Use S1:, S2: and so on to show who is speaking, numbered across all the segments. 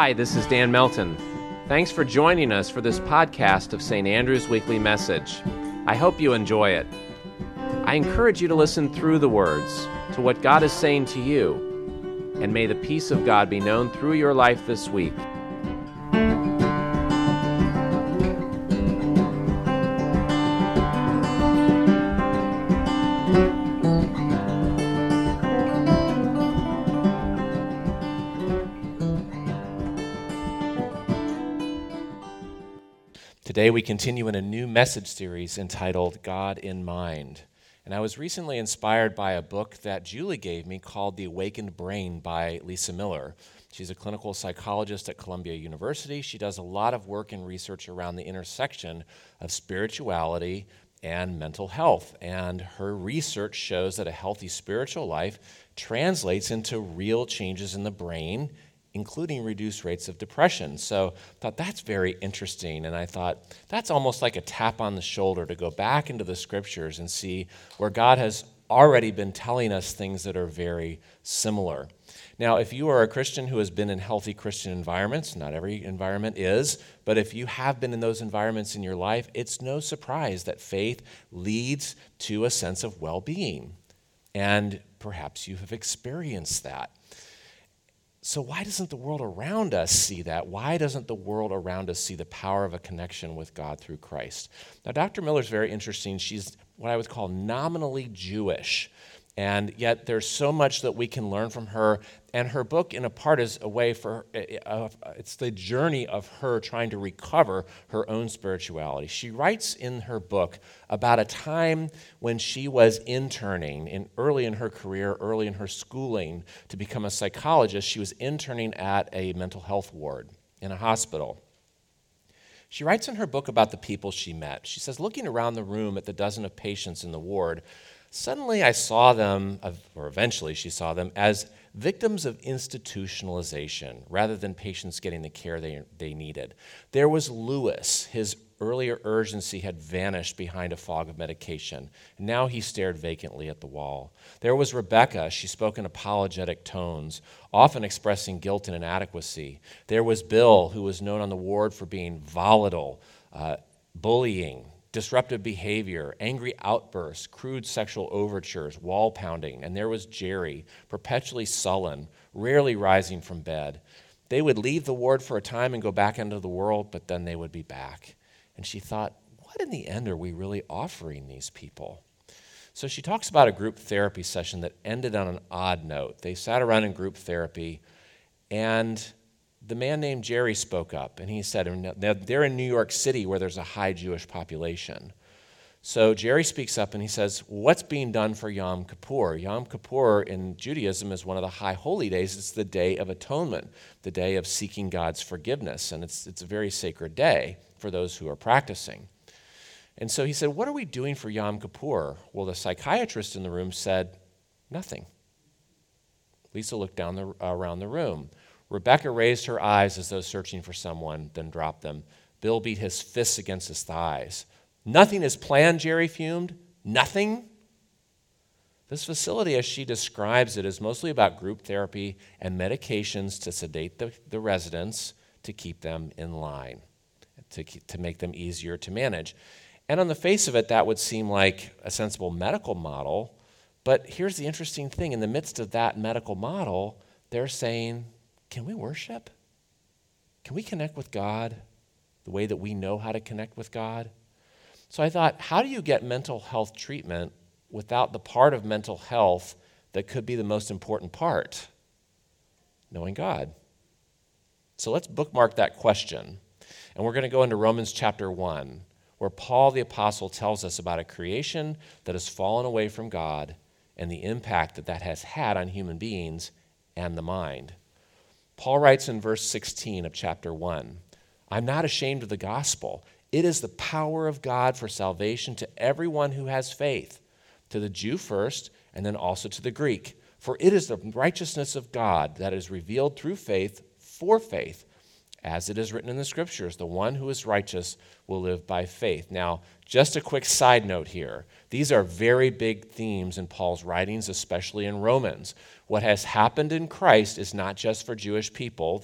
S1: Hi, this is Dan Melton. Thanks for joining us for this podcast of St. Andrew's Weekly Message. I hope you enjoy it. I encourage you to listen through the words to what God is saying to you, and may the peace of God be known through your life this week. Today we continue in a new message series entitled God in Mind. And I was recently inspired by a book that Julie gave me called The Awakened Brain by Lisa Miller. She's a clinical psychologist at Columbia University. She does a lot of work and research around the intersection of spirituality and mental health. And her research shows that a healthy spiritual life translates into real changes in the brain, including reduced rates of depression. So I thought that's very interesting, and I thought that's almost like a tap on the shoulder to go back into the scriptures and see where God has already been telling us things that are very similar. Now, if you are a Christian who has been in healthy Christian environments, not every environment is, but if you have been in those environments in your life, it's no surprise that faith leads to a sense of well-being, and perhaps you have experienced that. So why doesn't the world around us see that? Why doesn't the world around us see the power of a connection with God through Christ? Now, Dr. Miller's very interesting. She's what I would call nominally Jewish, and yet there's so much that we can learn from her. And her book, in a part, is a way for it's the journey of her trying to recover her own spirituality. She writes in her book about a time when she was interning early in her career, early in her schooling to become a psychologist. She was interning at a mental health ward in a hospital. She writes in her book about the people she met. She says, looking around the room at the dozen of patients in the ward, suddenly I saw them, or eventually she saw them, as victims of institutionalization rather than patients getting the care they needed. There was Lewis. His earlier urgency had vanished behind a fog of medication. Now he stared vacantly at the wall. There was Rebecca. She spoke in apologetic tones, often expressing guilt and inadequacy. There was Bill, who was known on the ward for being volatile, bullying, disruptive behavior, angry outbursts, crude sexual overtures, wall pounding. And there was Jerry, perpetually sullen, rarely rising from bed. They would leave the ward for a time and go back into the world, but then they would be back. And she thought, what in the end are we really offering these people? So she talks about a group therapy session that ended on an odd note. They sat around in group therapy, and the man named Jerry spoke up, and he said, they're in New York City where there's a high Jewish population. So Jerry speaks up and he says, what's being done for Yom Kippur? Yom Kippur in Judaism is one of the high holy days. It's the Day of Atonement, the day of seeking God's forgiveness, and it's a very sacred day for those who are practicing. And so he said, what are we doing for Yom Kippur? Well, the psychiatrist in the room said, nothing. Lisa looked around the room. Rebecca raised her eyes as though searching for someone, then dropped them. Bill beat his fists against his thighs. Nothing is planned, Jerry fumed. Nothing? This facility, as she describes it, is mostly about group therapy and medications to sedate the residents to keep them in line, to make them easier to manage. And on the face of it, that would seem like a sensible medical model. But here's the interesting thing. In the midst of that medical model, they're saying, can we worship? Can we connect with God the way that we know how to connect with God? So I thought, how do you get mental health treatment without the part of mental health that could be the most important part? Knowing God. So let's bookmark that question. And we're going to go into Romans chapter 1, where Paul the Apostle tells us about a creation that has fallen away from God and the impact that has had on human beings and the mind. Paul writes in verse 16 of chapter 1, I'm not ashamed of the gospel. It is the power of God for salvation to everyone who has faith, to the Jew first, and then also to the Greek. For it is the righteousness of God that is revealed through faith for faith. As it is written in the scriptures, the one who is righteous will live by faith. Now, just a quick side note here. These are very big themes in Paul's writings, especially in Romans. What has happened in Christ is not just for Jewish people.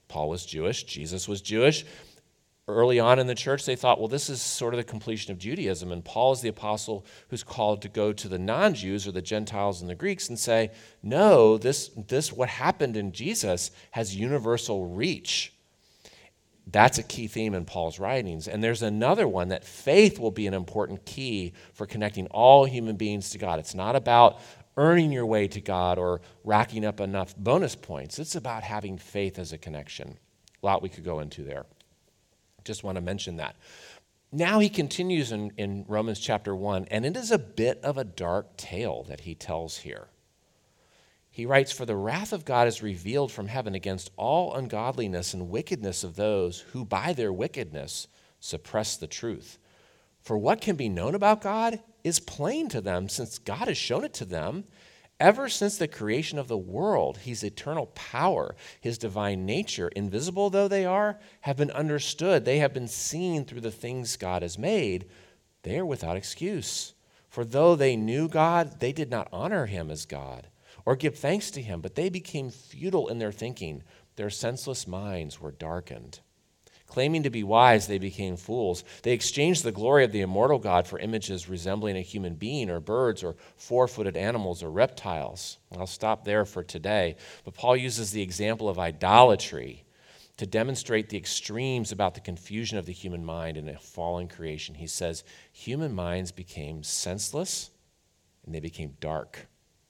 S1: Paul was Jewish, Jesus was Jewish. Early on in the church, they thought, well, this is sort of the completion of Judaism, and Paul is the apostle who's called to go to the non-Jews or the Gentiles and the Greeks and say, no, this what happened in Jesus has universal reach. That's a key theme in Paul's writings. And there's another one, that faith will be an important key for connecting all human beings to God. It's not about earning your way to God or racking up enough bonus points. It's about having faith as a connection. A lot we could go into there. Just want to mention that. Now he continues in Romans chapter 1, and it is a bit of a dark tale that he tells here. He writes, "For the wrath of God is revealed from heaven against all ungodliness and wickedness of those who by their wickedness suppress the truth. For what can be known about God is plain to them, since God has shown it to them. Ever since the creation of the world, his eternal power, his divine nature, invisible though they are, have been understood. They have been seen through the things God has made. They are without excuse. For though they knew God, they did not honor him as God or give thanks to him, but they became futile in their thinking. Their senseless minds were darkened. Claiming to be wise, they became fools. They exchanged the glory of the immortal God for images resembling a human being or birds or four-footed animals or reptiles." I'll stop there for today. But Paul uses the example of idolatry to demonstrate the extremes about the confusion of the human mind in a fallen creation. He says, human minds became senseless and they became dark.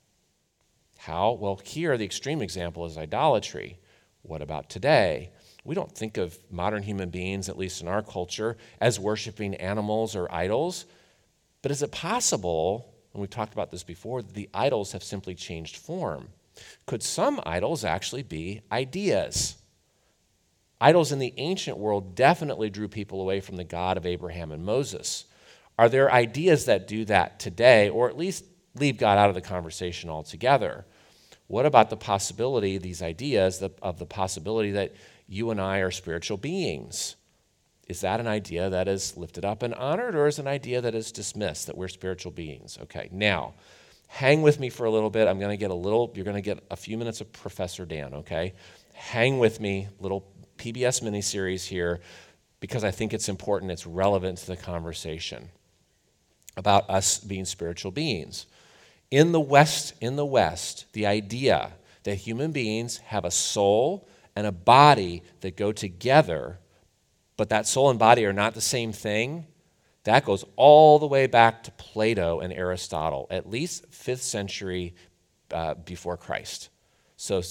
S1: How? Well, here the extreme example is idolatry. What about today? We don't think of modern human beings, at least in our culture, as worshiping animals or idols. But is it possible, and we've talked about this before, that the idols have simply changed form? Could some idols actually be ideas? Idols in the ancient world definitely drew people away from the God of Abraham and Moses. Are there ideas that do that today, or at least leave God out of the conversation altogether? What about the possibility, these ideas, of the possibility that you and I are spiritual beings? Is that an idea that is lifted up and honored, or is it an idea that is dismissed, that we're spiritual beings? Okay, now, hang with me for a little bit. You're going to get a few minutes of Professor Dan, okay? Hang with me, little PBS mini-series here, because I think it's important, it's relevant to the conversation about us being spiritual beings. In the West, the idea that human beings have a soul and a body that go together, but that soul and body are not the same thing, that goes all the way back to Plato and Aristotle, at least 5th century before Christ. So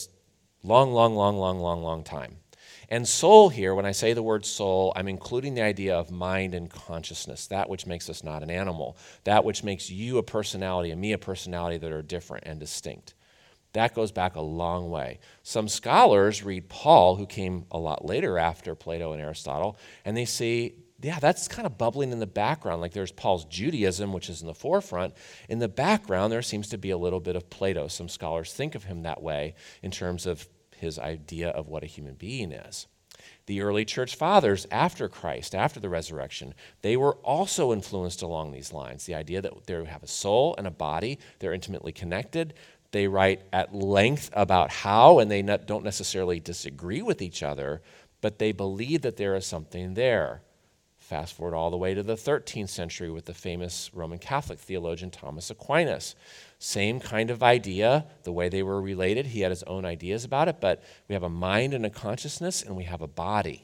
S1: long time. And soul here, when I say the word soul, I'm including the idea of mind and consciousness, that which makes us not an animal, that which makes you a personality and me a personality that are different and distinct. That goes back a long way. Some scholars read Paul, who came a lot later after Plato and Aristotle, and they see, yeah, that's kind of bubbling in the background. Like there's Paul's Judaism, which is in the forefront. In the background, there seems to be a little bit of Plato. Some scholars think of him that way in terms of his idea of what a human being is. The early church fathers after Christ, after the resurrection, they were also influenced along these lines. The idea that they have a soul and a body, they're intimately connected. They write at length about how, and they don't necessarily disagree with each other, but they believe that there is something there. Fast forward all the way to the 13th century with the famous Roman Catholic theologian Thomas Aquinas. Same kind of idea, the way they were related. He had his own ideas about it, but we have a mind and a consciousness, and we have a body.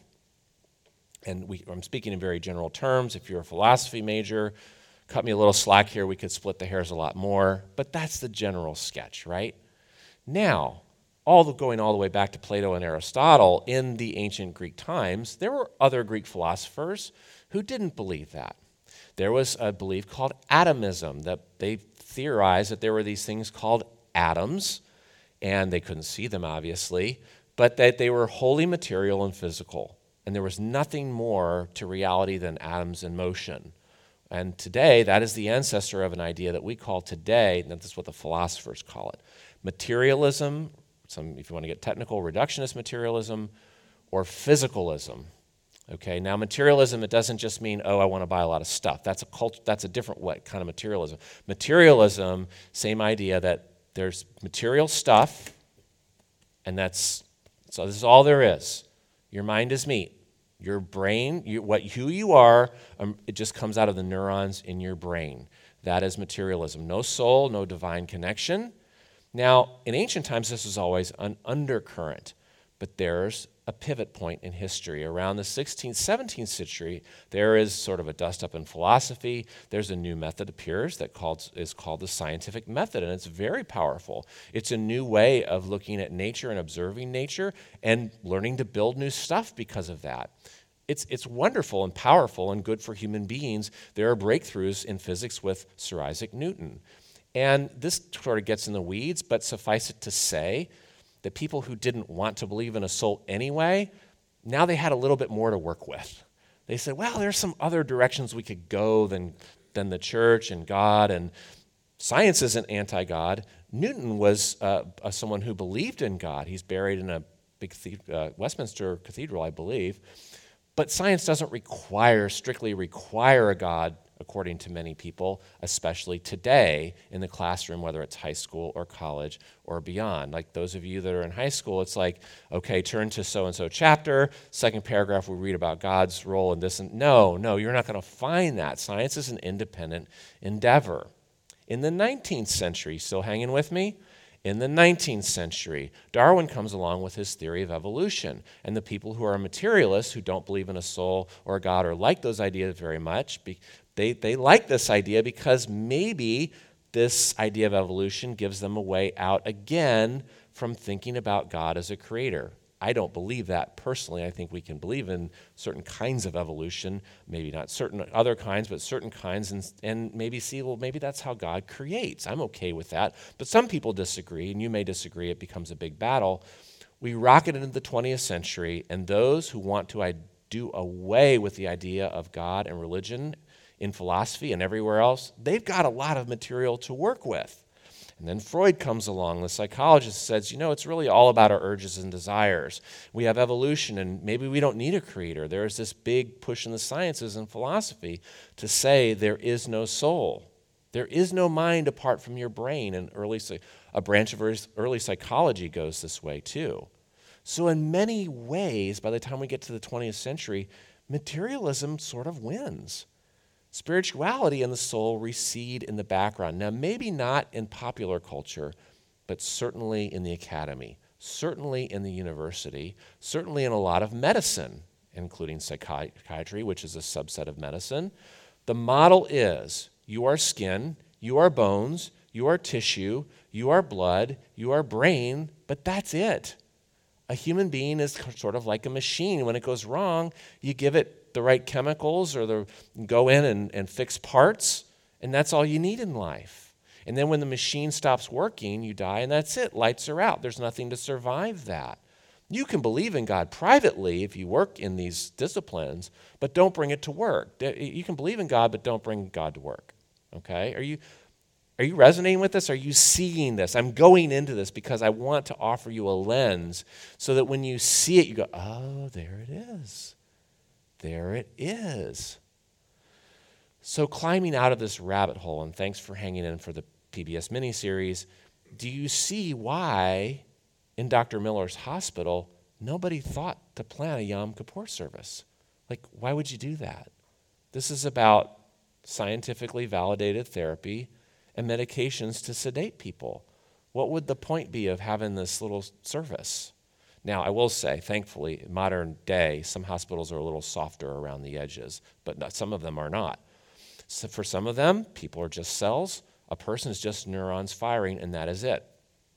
S1: And I'm speaking in very general terms. If you're a philosophy major, cut me a little slack here. We could split the hairs a lot more, but that's the general sketch, right? Now, going all the way back to Plato and Aristotle, in the ancient Greek times, there were other Greek philosophers who didn't believe that. There was a belief called atomism, that they theorized that there were these things called atoms, and they couldn't see them, obviously, but that they were wholly material and physical, and there was nothing more to reality than atoms in motion. And today, that is the ancestor of an idea that we call today, and that's what the philosophers call it, materialism, if you want to get technical, reductionist materialism, or physicalism. Okay, now materialism, it doesn't just mean, I want to buy a lot of stuff. That's a different kind of materialism. Materialism, same idea that there's material stuff, and so this is all there is. Your mind is meat. Your brain, who you are, it just comes out of the neurons in your brain. That is materialism. No soul, no divine connection. Now, in ancient times, this was always an undercurrent, but there's a pivot point in history. Around the 16th, 17th century, there is sort of a dust-up in philosophy. There's a new method appears that is called the scientific method, and it's very powerful. It's a new way of looking at nature and observing nature and learning to build new stuff because of that. It's wonderful and powerful and good for human beings. There are breakthroughs in physics with Sir Isaac Newton. And this sort of gets in the weeds, but suffice it to say that people who didn't want to believe in a soul anyway, now they had a little bit more to work with. They said, well, there's some other directions we could go than the church and God, and science isn't anti-God. Newton was someone who believed in God. He's buried in a big Westminster Cathedral, I believe. But science doesn't strictly require a God, according to many people, especially today in the classroom, whether it's high school or college or beyond. Like those of you that are in high school, it's like, okay, turn to so-and-so chapter, second paragraph, we read about God's role in this. And no, you're not going to find that. Science is an independent endeavor. In the 19th century, still hanging with me? In the 19th century, Darwin comes along with his theory of evolution, and the people who are materialists, who don't believe in a soul or a God or like those ideas very much, they like this idea because maybe this idea of evolution gives them a way out again from thinking about God as a creator. I don't believe that personally. I think we can believe in certain kinds of evolution, maybe not certain other kinds, but certain kinds, and maybe see, well, maybe that's how God creates. I'm okay with that. But some people disagree, and you may disagree. It becomes a big battle. We rocket into the 20th century, and those who want to do away with the idea of God and religion in philosophy and everywhere else, they've got a lot of material to work with. And then Freud comes along, the psychologist, says, it's really all about our urges and desires. We have evolution, and maybe we don't need a creator. There's this big push in the sciences and philosophy to say there is no soul. There is no mind apart from your brain, and a branch of early psychology goes this way too. So in many ways, by the time we get to the 20th century, materialism sort of wins. Spirituality and the soul recede in the background. Now, maybe not in popular culture, but certainly in the academy, certainly in the university, certainly in a lot of medicine, including psychiatry, which is a subset of medicine. The model is you are skin, you are bones, you are tissue, you are blood, you are brain, but that's it. A human being is sort of like a machine. When it goes wrong, you give it the right chemicals or go in and fix parts, and that's all you need in life. And then when the machine stops working, you die, and that's it. Lights are out. There's nothing to survive that. You can believe in God privately if you work in these disciplines, but don't bring it to work. You can believe in God, but don't bring God to work. Okay? Are you resonating with this? Are you seeing this? I'm going into this because I want to offer you a lens so that when you see it, you go, oh, there it is. There it is. So climbing out of this rabbit hole, and thanks for hanging in for the PBS miniseries, do you see why in Dr. Miller's hospital nobody thought to plan a Yom Kippur service? Like, why would you do that? This is about scientifically validated therapy and medications to sedate people. What would the point be of having this little service? Now, I will say, thankfully, in modern day, some hospitals are a little softer around the edges, but some of them are not. So for some of them, people are just cells. A person is just neurons firing, and that is it.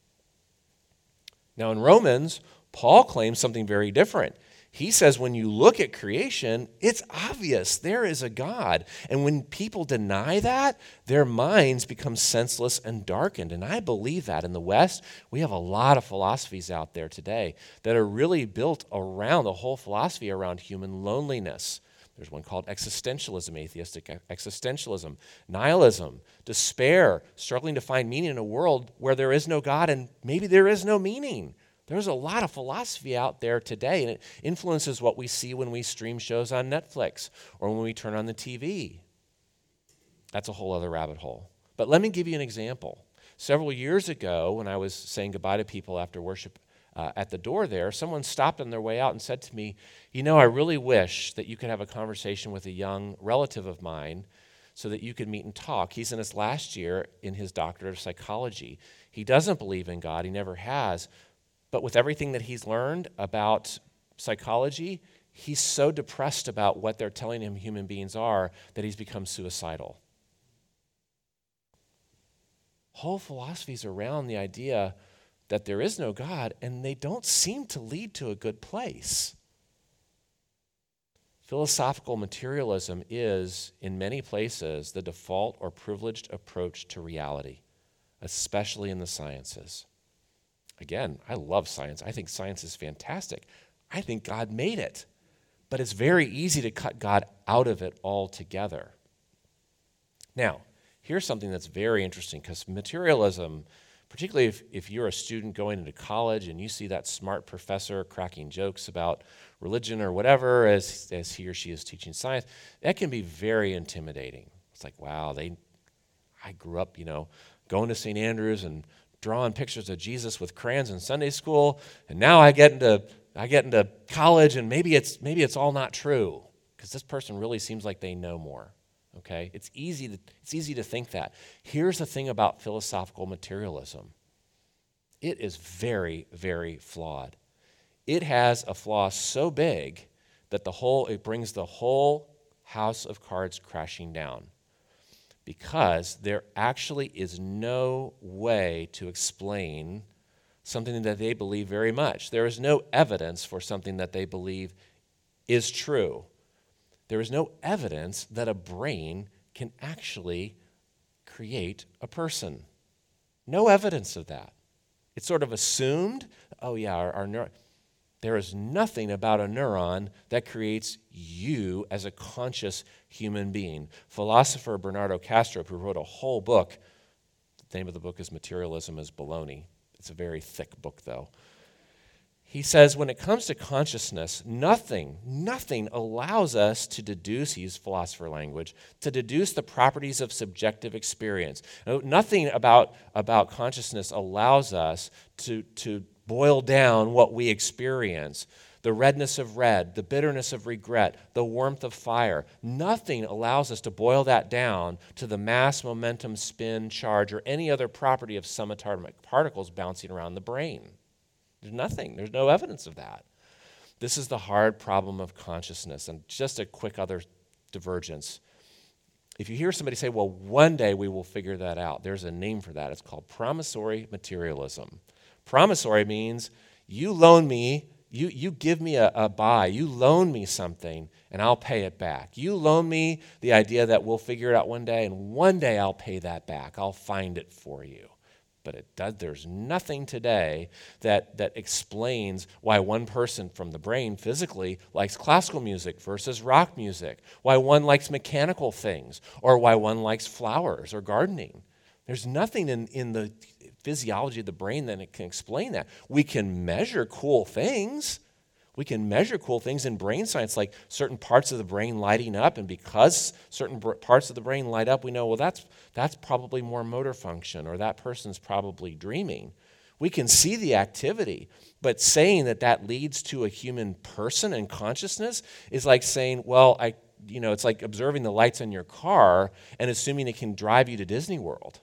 S1: Now, in Romans, Paul claims something very different. He says when you look at creation, it's obvious there is a God. And when people deny that, their minds become senseless and darkened. And I believe that in the West, we have a lot of philosophies out there today that are really built around the whole philosophy around human loneliness. There's one called existentialism, atheistic existentialism, nihilism, despair, struggling to find meaning in a world where there is no God and maybe there is no meaning. There's a lot of philosophy out there today, and it influences what we see when we stream shows on Netflix or when we turn on the TV. That's a whole other rabbit hole. But let me give you an example. Several years ago, when I was saying goodbye to people after worship at the door there, someone stopped on their way out and said to me, I really wish that you could have a conversation with a young relative of mine so that you could meet and talk. He's in his last year in his doctorate of psychology. He doesn't believe in God. He never has. But with everything that he's learned about psychology, he's so depressed about what they're telling him human beings are that he's become suicidal. Whole philosophies around the idea that there is no God, and they don't seem to lead to a good place. Philosophical materialism is, in many places, the default or privileged approach to reality, especially in the sciences. Again, I love science. I think science is fantastic. I think God made it. But it's very easy to cut God out of it altogether. Now, here's something that's very interesting, because materialism, particularly if you're a student going into college and you see that smart professor cracking jokes about religion or whatever as he or she is teaching science, that can be very intimidating. It's like, wow, I grew up, going to St. Andrews and drawing pictures of Jesus with crayons in Sunday school, and now I get into college, and maybe it's all not true, because this person really seems like they know more. Okay? It's easy to think that. Here's the thing about philosophical materialism. It is very, very flawed. It has a flaw so big that it brings the whole house of cards crashing down, because there actually is no way to explain something that they believe very much. There is no evidence for something that they believe is true. There is no evidence that a brain can actually create a person. No evidence of that. It's sort of assumed, our neuron. There is nothing about a neuron that creates you as a conscious human being. Philosopher Bernardo Kastrup, who wrote a whole book, the name of the book is Materialism is Baloney. It's a very thick book, though. He says, when it comes to consciousness, nothing allows us to deduce, he used philosopher language, to deduce the properties of subjective experience. Nothing about consciousness allows us to boil down what we experience. The redness of red, the bitterness of regret, the warmth of fire. Nothing allows us to boil that down to the mass, momentum, spin, charge, or any other property of subatomic particles bouncing around the brain. There's nothing. There's no evidence of that. This is the hard problem of consciousness. And just a quick other divergence. If you hear somebody say, well, one day we will figure that out, there's a name for that. It's called promissory materialism. Promissory means you loan me, you give me a buy, you loan me something, and I'll pay it back. You loan me the idea that we'll figure it out one day, and one day I'll pay that back. I'll find it for you. But there's nothing today that explains why one person from the brain physically likes classical music versus rock music, why one likes mechanical things, or why one likes flowers or gardening. There's nothing in the physiology of the brain that can explain that. We can measure cool things. We can measure cool things in brain science, like certain parts of the brain lighting up, and because certain parts of the brain light up, we know, well, that's probably more motor function, or that person's probably dreaming. We can see the activity, but saying that leads to a human person and consciousness is like saying, well, it's like observing the lights in your car and assuming it can drive you to Disney World.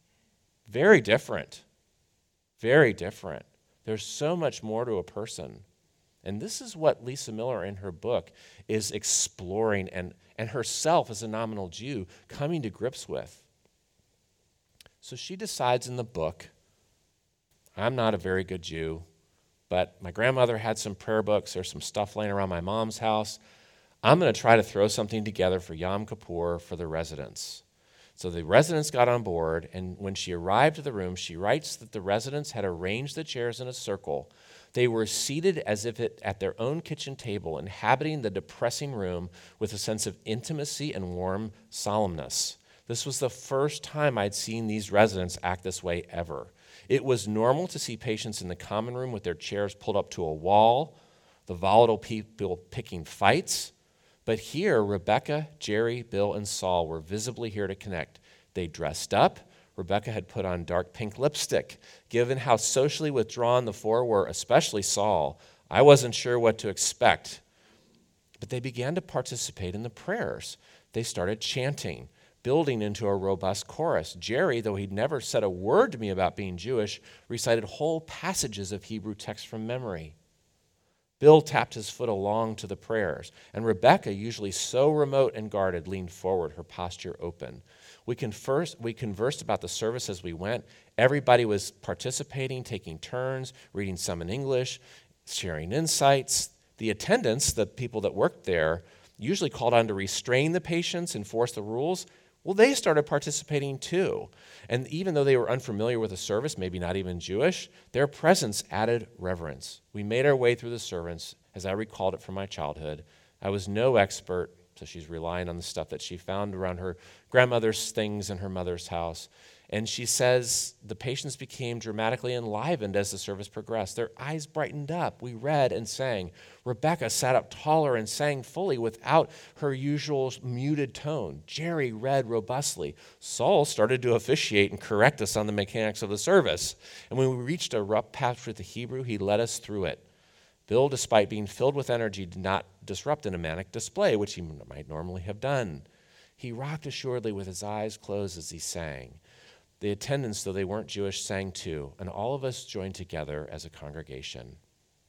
S1: Very different. Very different. There's so much more to a person. And this is what Lisa Miller in her book is exploring and herself as a nominal Jew coming to grips with. So she decides in the book, I'm not a very good Jew, but my grandmother had some prayer books. There's some stuff laying around my mom's house. I'm going to try to throw something together for Yom Kippur for the residents. So the residents got on board, and when she arrived at the room, she writes that the residents had arranged the chairs in a circle. They were seated as if at their own kitchen table, inhabiting the depressing room with a sense of intimacy and warm solemnness. This was the first time I'd seen these residents act this way ever. It was normal to see patients in the common room with their chairs pulled up to a wall, the volatile people picking fights. But here, Rebecca, Jerry, Bill, and Saul were visibly here to connect. They dressed up, Rebecca had put on dark pink lipstick. Given how socially withdrawn the four were, especially Saul, I wasn't sure what to expect. But they began to participate in the prayers. They started chanting, building into a robust chorus. Jerry, though he'd never said a word to me about being Jewish, recited whole passages of Hebrew text from memory. Bill tapped his foot along to the prayers, and Rebecca, usually so remote and guarded, leaned forward, her posture open. We conversed about the service as we went. Everybody was participating, taking turns, reading some in English, sharing insights. The attendants, the people that worked there, usually called on to restrain the patients, enforce the rules. Well, they started participating too. And even though they were unfamiliar with the service, maybe not even Jewish, their presence added reverence. We made our way through the service as I recalled it from my childhood. I was no expert, so she's relying on the stuff that she found around her grandmother's things in her mother's house. And she says the patients became dramatically enlivened as the service progressed. Their eyes brightened up. We read and sang. Rebecca sat up taller and sang fully without her usual muted tone. Jerry read robustly. Saul started to officiate and correct us on the mechanics of the service. And when we reached a rough patch with the Hebrew, he led us through it. Bill, despite being filled with energy, did not disrupt an manic display, which he might normally have done. He rocked assuredly with his eyes closed as he sang. The attendants, though they weren't Jewish, sang too, and all of us joined together as a congregation.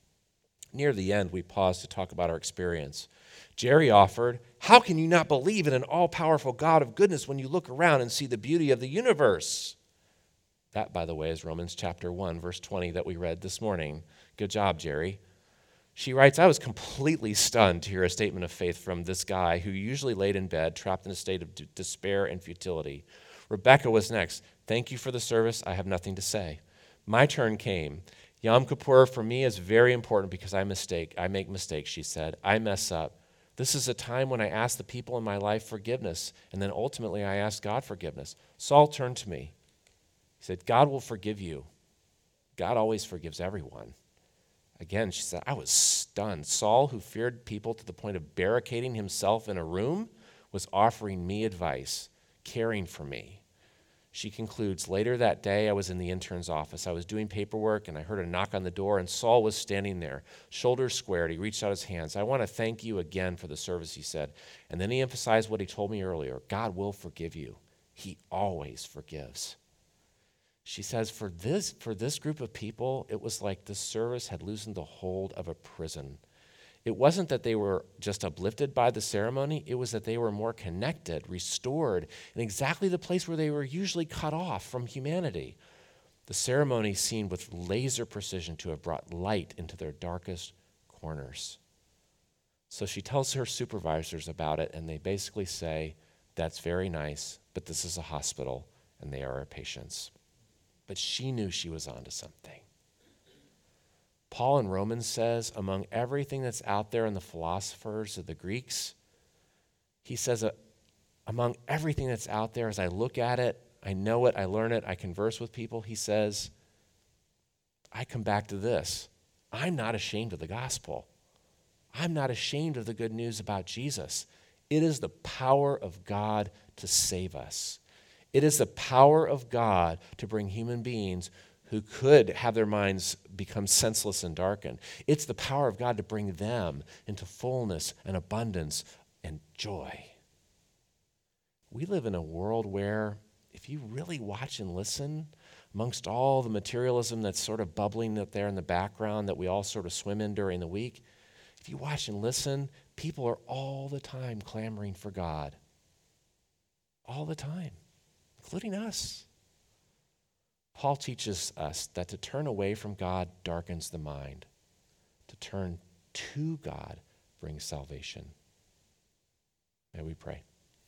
S1: Near the end, we paused to talk about our experience. Jerry offered, "How can you not believe in an all-powerful God of goodness when you look around and see the beauty of the universe?" That, by the way, is Romans chapter 1, verse 20 that we read this morning. Good job, Jerry. She writes, "I was completely stunned to hear a statement of faith from this guy who usually laid in bed, trapped in a state of despair and futility." Rebecca was next. "Thank you for the service. I have nothing to say." My turn came. "Yom Kippur for me is very important because I make mistakes," she said. "I mess up. This is a time when I ask the people in my life forgiveness, and then ultimately I ask God forgiveness." Saul turned to me. He said, "God will forgive you. God always forgives everyone." Again, she said, I was stunned. Saul, who feared people to the point of barricading himself in a room, was offering me advice, caring for me. She concludes, "Later that day, I was in the intern's office. I was doing paperwork, and I heard a knock on the door, and Saul was standing there, shoulders squared. He reached out his hands. 'I want to thank you again for the service,' he said. And then he emphasized what he told me earlier. God will forgive you. He always forgives." She says, for this group of people, it was like the service had loosened the hold of a prison. It wasn't that they were just uplifted by the ceremony. It was that they were more connected, restored, in exactly the place where they were usually cut off from humanity. The ceremony seemed with laser precision to have brought light into their darkest corners. So she tells her supervisors about it, and they basically say, "That's very nice, but this is a hospital, and they are our patients." But she knew she was onto something. Paul in Romans says, among everything that's out there in the philosophers of the Greeks, he says, among everything that's out there, as I look at it, I know it, I learn it, I converse with people, he says, I come back to this. I'm not ashamed of the gospel. I'm not ashamed of the good news about Jesus. It is the power of God to save us. It is the power of God to bring human beings who could have their minds become senseless and darkened. It's the power of God to bring them into fullness and abundance and joy. We live in a world where, if you really watch and listen, amongst all the materialism that's sort of bubbling up there in the background that we all sort of swim in during the week, if you watch and listen, people are all the time clamoring for God. All the time, including us. Paul teaches us that to turn away from God darkens the mind. To turn to God brings salvation. May we pray.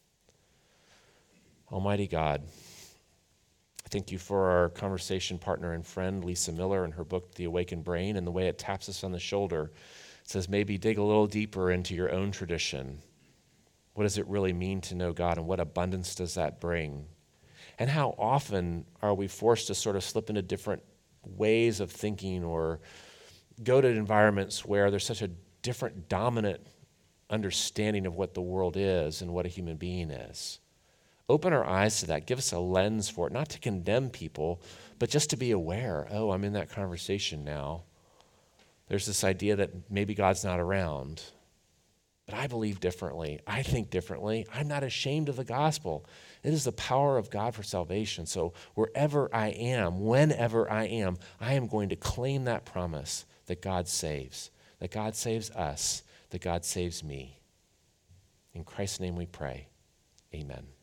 S1: Almighty God, thank you for our conversation partner and friend, Lisa Miller, and her book, The Awakened Brain, and the way it taps us on the shoulder. It says, maybe dig a little deeper into your own tradition. What does it really mean to know God, and what abundance does that bring? And how often are we forced to sort of slip into different ways of thinking or go to environments where there's such a different dominant understanding of what the world is and what a human being is? Open our eyes to that. Give us a lens for it, not to condemn people, but just to be aware. Oh, I'm in that conversation now. There's this idea that maybe God's not around. But I believe differently. I think differently. I'm not ashamed of the gospel. It is the power of God for salvation. So wherever I am, whenever I am going to claim that promise that God saves us, that God saves me. In Christ's name we pray. Amen.